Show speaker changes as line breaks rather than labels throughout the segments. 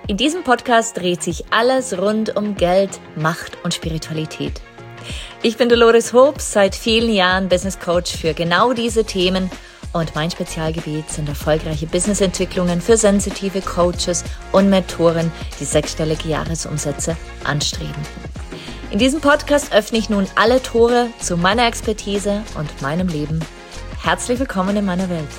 In diesem Podcast dreht sich alles rund um Geld, Macht und Spiritualität. Ich bin Dolores Hobbs, seit vielen Jahren Business Coach für genau diese Themen und mein Spezialgebiet sind erfolgreiche Businessentwicklungen für sensitive Coaches und Mentoren, die sechsstellige Jahresumsätze anstreben. In diesem Podcast öffne ich nun alle Tore zu meiner Expertise und meinem Leben. Herzlich willkommen in meiner Welt.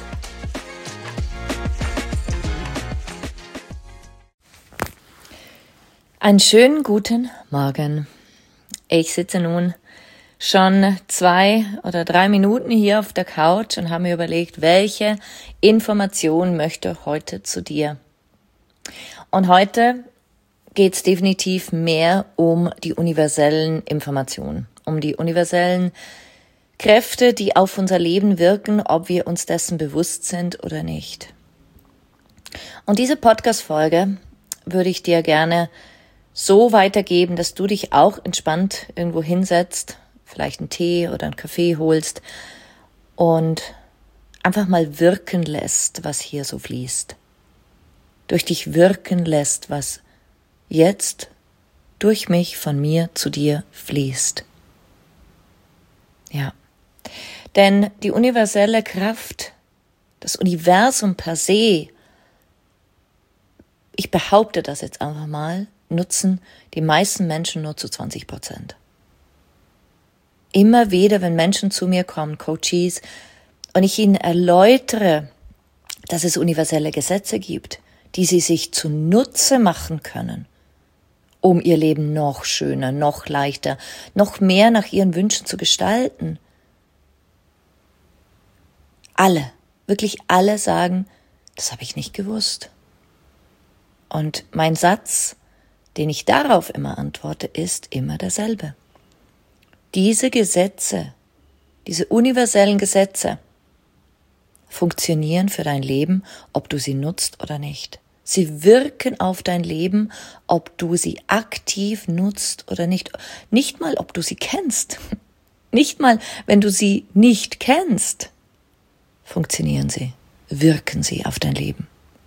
Einen schönen guten Morgen. Ich sitze nun schon 2 oder 3 Minuten hier auf der Couch und habe mir überlegt, welche Information möchte heute zu dir. Und heute geht es definitiv mehr um die universellen Informationen, um die universellen Kräfte, die auf unser Leben wirken, ob wir uns dessen bewusst sind oder nicht. Und diese Podcast-Folge würde ich dir gerne so weitergeben, dass du dich auch entspannt irgendwo hinsetzt, vielleicht einen Tee oder einen Kaffee holst und einfach mal wirken lässt, was hier so fließt. Durch dich wirken lässt, was jetzt durch mich, von mir zu dir fließt. Ja, denn die universelle Kraft, das Universum per se, ich behaupte das jetzt einfach mal, nutzen die meisten Menschen nur zu 20%. Immer wieder, wenn Menschen zu mir kommen, Coaches, und ich ihnen erläutere, dass es universelle Gesetze gibt, die sie sich zunutze machen können, um ihr Leben noch schöner, noch leichter, noch mehr nach ihren Wünschen zu gestalten. Alle, wirklich alle sagen, das habe ich nicht gewusst. Und mein Satz, den ich darauf immer antworte, ist immer derselbe. Diese Gesetze, diese universellen Gesetze funktionieren für dein Leben, ob du sie nutzt oder nicht. Sie wirken auf dein Leben, ob du sie aktiv nutzt oder nicht. Nicht mal, ob du sie kennst. Nicht mal, wenn du sie nicht kennst, funktionieren sie, wirken sie auf dein Leben.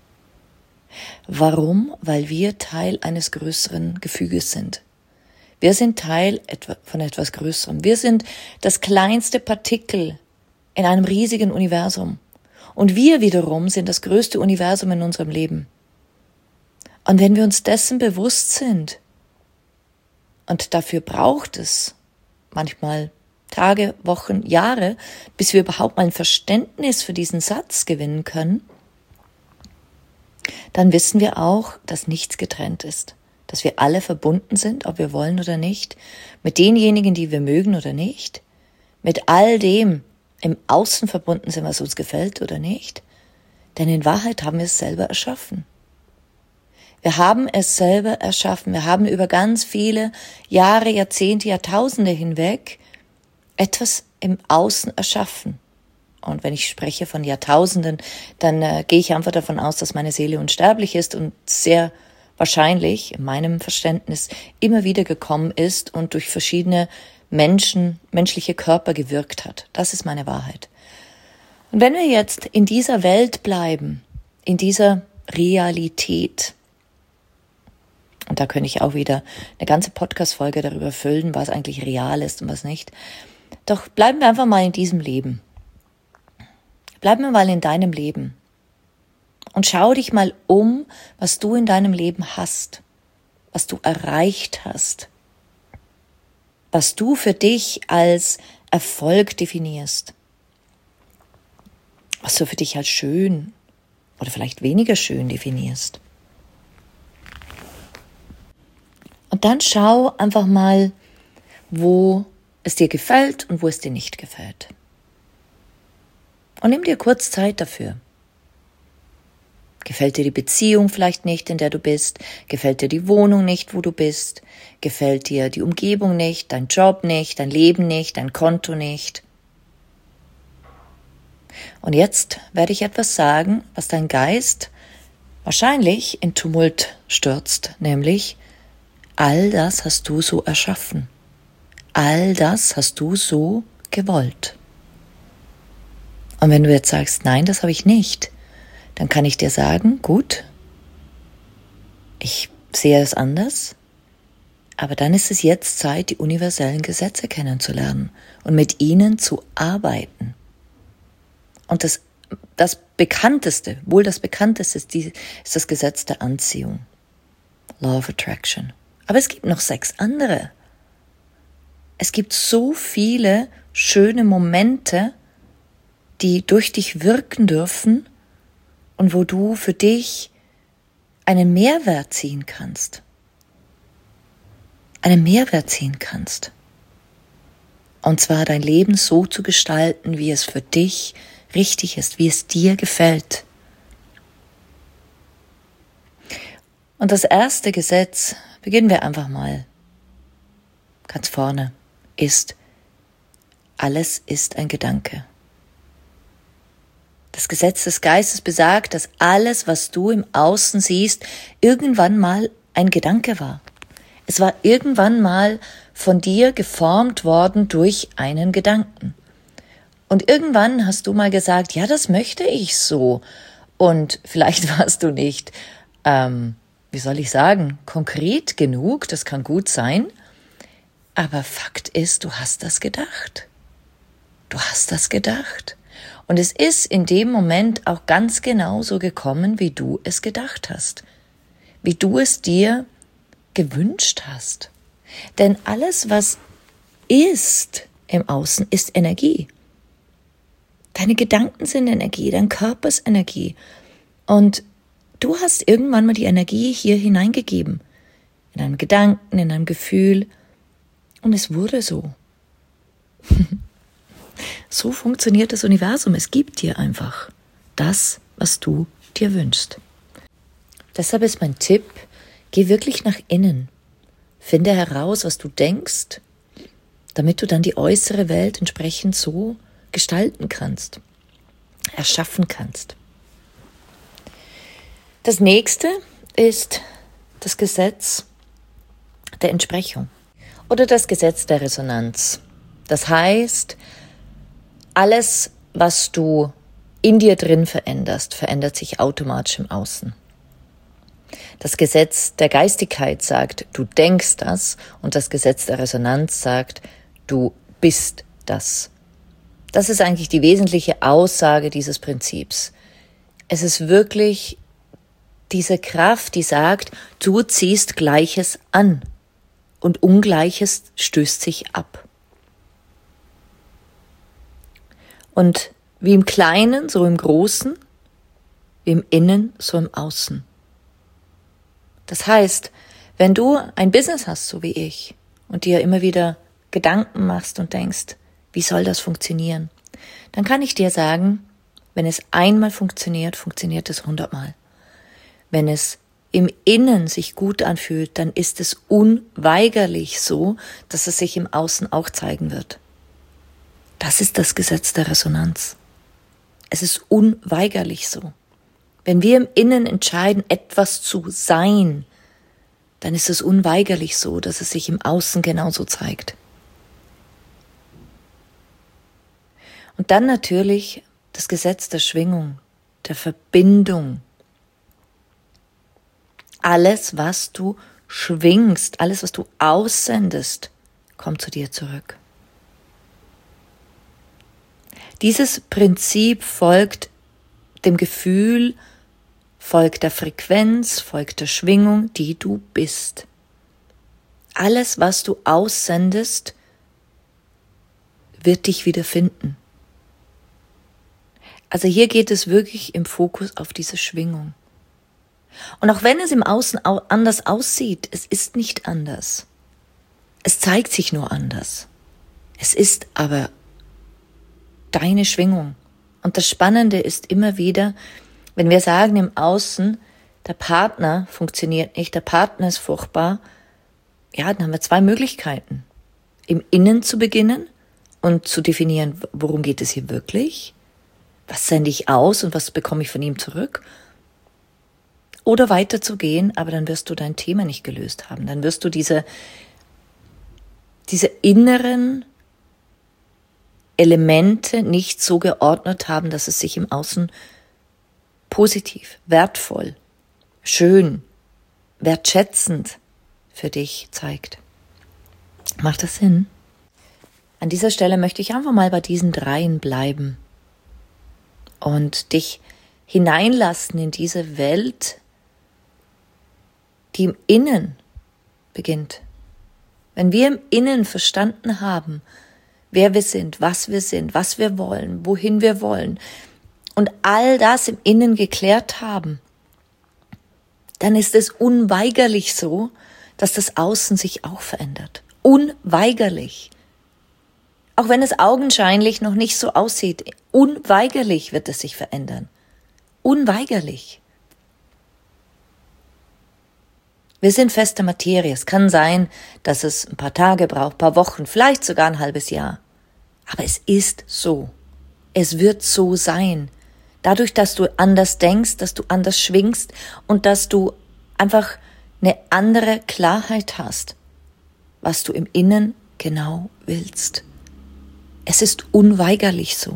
Warum? Weil wir Teil eines größeren Gefüges sind. Wir sind Teil von etwas Größerem. Wir sind das kleinste Partikel in einem riesigen Universum. Und wir wiederum sind das größte Universum in unserem Leben. Und wenn wir uns dessen bewusst sind, und dafür braucht es manchmal Tage, Wochen, Jahre, bis wir überhaupt mal ein Verständnis für diesen Satz gewinnen können, dann wissen wir auch, dass nichts getrennt ist, dass wir alle verbunden sind, ob wir wollen oder nicht, mit denjenigen, die wir mögen oder nicht, mit all dem im Außen verbunden sind, was uns gefällt oder nicht, denn in Wahrheit haben wir es selber erschaffen. Wir haben es selber erschaffen, wir haben über ganz viele Jahre, Jahrzehnte, Jahrtausende hinweg etwas im Außen erschaffen. Und wenn ich spreche von Jahrtausenden, dann gehe ich einfach davon aus, dass meine Seele unsterblich ist und sehr wahrscheinlich in meinem Verständnis immer wieder gekommen ist und durch verschiedene menschliche Körper gewirkt hat. Das ist meine Wahrheit. Und wenn wir jetzt in dieser Welt bleiben, in dieser Realität, und da könnte ich auch wieder eine ganze Podcast-Folge darüber füllen, was eigentlich real ist und was nicht, doch bleiben wir einfach mal in diesem Leben. Bleib mal in deinem Leben und schau dich mal um, was du in deinem Leben hast, was du erreicht hast, was du für dich als Erfolg definierst, was du für dich als schön oder vielleicht weniger schön definierst. Und dann schau einfach mal, wo es dir gefällt und wo es dir nicht gefällt. Und nimm dir kurz Zeit dafür. Gefällt dir die Beziehung vielleicht nicht, in der du bist? Gefällt dir die Wohnung nicht, wo du bist? Gefällt dir die Umgebung nicht, dein Job nicht, dein Leben nicht, dein Konto nicht? Und jetzt werde ich etwas sagen, was dein Geist wahrscheinlich in Tumult stürzt, nämlich all das hast du so erschaffen. All das hast du so gewollt. Und wenn du jetzt sagst, nein, das habe ich nicht, dann kann ich dir sagen, gut, ich sehe es anders. Aber dann ist es jetzt Zeit, die universellen Gesetze kennenzulernen und mit ihnen zu arbeiten. Und das bekannteste, wohl das bekannteste ist das Gesetz der Anziehung. Law of Attraction. Aber es gibt noch 6 andere. Es gibt so viele schöne Momente, die durch dich wirken dürfen und wo du für dich einen Mehrwert ziehen kannst. Und zwar dein Leben so zu gestalten, wie es für dich richtig ist, wie es dir gefällt. Und das erste Gesetz, beginnen wir einfach mal ganz vorne, ist: Alles ist ein Gedanke. Das Gesetz des Geistes besagt, dass alles, was du im Außen siehst, irgendwann mal ein Gedanke war. Es war irgendwann mal von dir geformt worden durch einen Gedanken. Und irgendwann hast du mal gesagt, ja, das möchte ich so. Und vielleicht warst du nicht, konkret genug, das kann gut sein. Aber Fakt ist, du hast das gedacht. Und es ist in dem Moment auch ganz genauso gekommen, wie du es gedacht hast. Wie du es dir gewünscht hast. Denn alles, was ist im Außen, ist Energie. Deine Gedanken sind Energie, dein Körper ist Energie. Und du hast irgendwann mal die Energie hier hineingegeben. In einem Gedanken, in einem Gefühl. Und es wurde so. So funktioniert das Universum. Es gibt dir einfach das, was du dir wünschst. Deshalb ist mein Tipp, geh wirklich nach innen. Finde heraus, was du denkst, damit du dann die äußere Welt entsprechend so gestalten kannst, erschaffen kannst. Das nächste ist das Gesetz der Entsprechung oder das Gesetz der Resonanz. Das heißt, alles, was du in dir drin veränderst, verändert sich automatisch im Außen. Das Gesetz der Geistigkeit sagt, du denkst das, und das Gesetz der Resonanz sagt, du bist das. Das ist eigentlich die wesentliche Aussage dieses Prinzips. Es ist wirklich diese Kraft, die sagt, du ziehst Gleiches an und Ungleiches stößt sich ab. Und wie im Kleinen, so im Großen, wie im Innen, so im Außen. Das heißt, wenn du ein Business hast, so wie ich, und dir immer wieder Gedanken machst und denkst, wie soll das funktionieren? Dann kann ich dir sagen, wenn es einmal funktioniert, funktioniert es 100-mal. Wenn es im Innen sich gut anfühlt, dann ist es unweigerlich so, dass es sich im Außen auch zeigen wird. Das ist das Gesetz der Resonanz. Es ist unweigerlich so. Wenn wir im Innen entscheiden, etwas zu sein, dann ist es unweigerlich so, dass es sich im Außen genauso zeigt. Und dann natürlich das Gesetz der Schwingung, der Verbindung. Alles, was du schwingst, alles, was du aussendest, kommt zu dir zurück. Dieses Prinzip folgt dem Gefühl, folgt der Frequenz, folgt der Schwingung, die du bist. Alles, was du aussendest, wird dich wieder finden. Also hier geht es wirklich im Fokus auf diese Schwingung. Und auch wenn es im Außen anders aussieht, es ist nicht anders. Es zeigt sich nur anders. Es ist aber deine Schwingung. Und das Spannende ist immer wieder, wenn wir sagen im Außen, der Partner funktioniert nicht, der Partner ist furchtbar, ja, dann haben wir 2 Möglichkeiten. Im Innen zu beginnen und zu definieren, worum geht es hier wirklich? Was sende ich aus und was bekomme ich von ihm zurück? Oder weiterzugehen, aber dann wirst du dein Thema nicht gelöst haben. Dann wirst du diese inneren Elemente nicht so geordnet haben, dass es sich im Außen positiv, wertvoll, schön, wertschätzend für dich zeigt. Macht das Sinn? An dieser Stelle möchte ich einfach mal bei diesen dreien bleiben und dich hineinlassen in diese Welt, die im Innen beginnt. Wenn wir im Innen verstanden haben, wer wir sind, was wir wollen, wohin wir wollen und all das im Innen geklärt haben, dann ist es unweigerlich so, dass das Außen sich auch verändert. Unweigerlich. Auch wenn es augenscheinlich noch nicht so aussieht, unweigerlich wird es sich verändern. Unweigerlich. Wir sind feste Materie. Es kann sein, dass es ein paar Tage braucht, ein paar Wochen, vielleicht sogar ein halbes Jahr. Aber es ist so. Es wird so sein. Dadurch, dass du anders denkst, dass du anders schwingst und dass du einfach eine andere Klarheit hast, was du im Innen genau willst. Es ist unweigerlich so.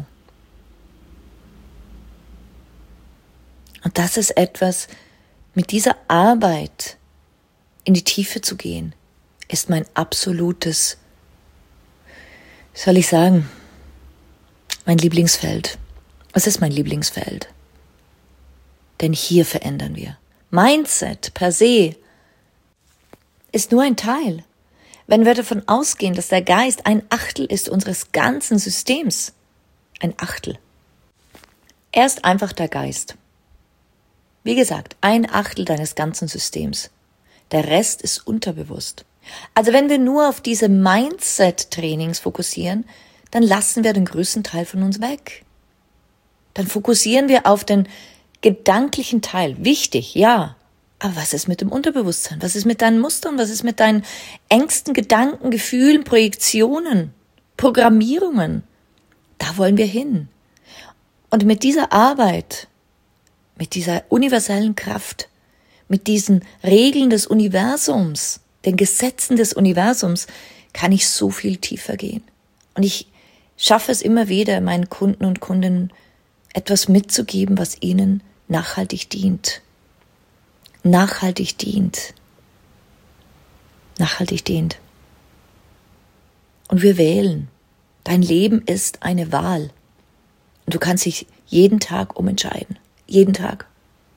Und das ist etwas, mit dieser Arbeit in die Tiefe zu gehen, ist mein absolutes, wie soll ich sagen, mein Lieblingsfeld. Es ist mein Lieblingsfeld. Denn hier verändern wir. Mindset per se ist nur ein Teil. Wenn wir davon ausgehen, dass der Geist ein Achtel ist unseres ganzen Systems, ein Achtel. Er ist einfach der Geist. Wie gesagt, ein Achtel deines ganzen Systems. Der Rest ist unterbewusst. Also wenn wir nur auf diese Mindset-Trainings fokussieren, dann lassen wir den größten Teil von uns weg. Dann fokussieren wir auf den gedanklichen Teil. Wichtig, ja. Aber was ist mit dem Unterbewusstsein? Was ist mit deinen Mustern? Was ist mit deinen Ängsten, Gedanken, Gefühlen, Projektionen, Programmierungen? Da wollen wir hin. Und mit dieser Arbeit, mit dieser universellen Kraft, mit diesen Regeln des Universums, den Gesetzen des Universums, kann ich so viel tiefer gehen. Und ich schaffe es immer wieder, meinen Kunden und Kundinnen etwas mitzugeben, was ihnen nachhaltig dient. Nachhaltig dient. Nachhaltig dient. Und wir wählen. Dein Leben ist eine Wahl. Und du kannst dich jeden Tag umentscheiden. Jeden Tag.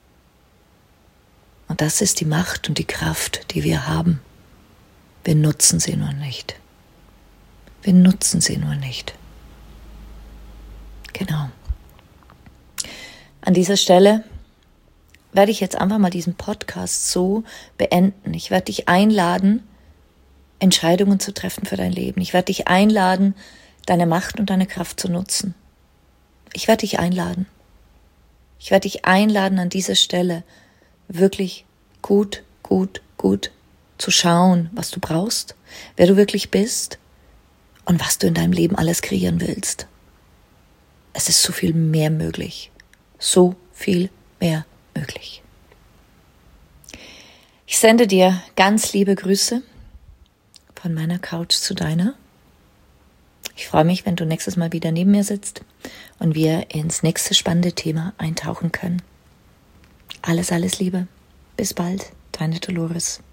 Und das ist die Macht und die Kraft, die wir haben. Wir nutzen sie nur nicht. Wir nutzen sie nur nicht. Genau. An dieser Stelle werde ich jetzt einfach mal diesen Podcast so beenden. Ich werde dich einladen, Entscheidungen zu treffen für dein Leben. Ich werde dich einladen, deine Macht und deine Kraft zu nutzen. Ich werde dich einladen. Ich werde dich einladen, an dieser Stelle wirklich gut zu schauen, was du brauchst, wer du wirklich bist und was du in deinem Leben alles kreieren willst. Es ist so viel mehr möglich. So viel mehr möglich. Ich sende dir ganz liebe Grüße von meiner Couch zu deiner. Ich freue mich, wenn du nächstes Mal wieder neben mir sitzt und wir ins nächste spannende Thema eintauchen können. Alles Liebe. Bis bald, deine Dolores.